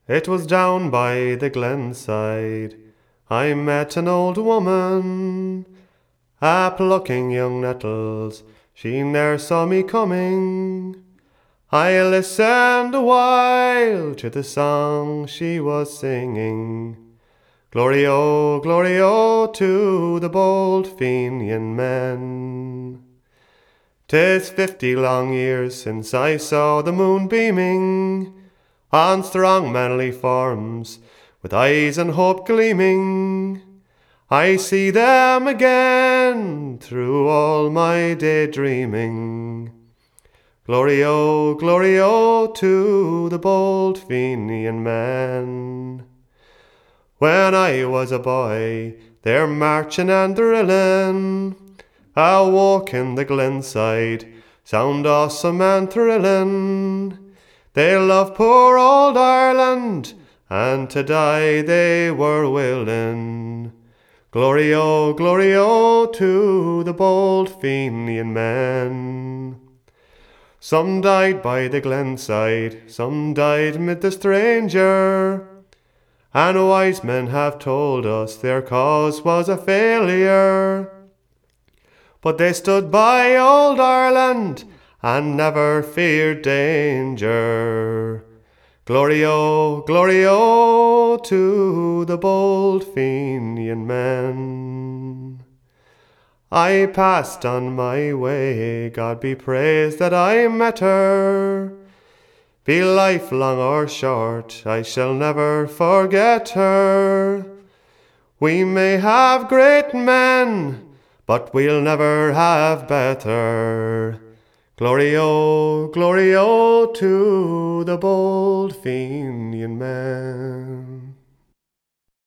It was down by the glenside I met an old woman, a plucking young nettles, she ne'er saw me coming. I listened a while to the song she was singing. Glory, oh, to the bold Fenian men. 'Tis 50 long years since I saw the moon beaming on strong manly forms, with eyes and hope gleaming. I see them again through all my daydreaming. Glory, oh, to the bold Fenian men. When I was a boy, they're marching and drilling, a walk in the glenside, sound awesome and thrilling. They love poor old Ireland, and to die they were willing. Glory, oh, to the bold Fenian men. Some died by the glenside, some died mid the stranger, and wise men have told us their cause was a failure. But they stood by old Ireland and never feared danger. Glory, oh, to the bold Fenian men. I passed on my way, God be praised that I met her. Be life long or short, I shall never forget her. We may have great men, but we'll never have better. Glory, oh, to the bold Fenian men.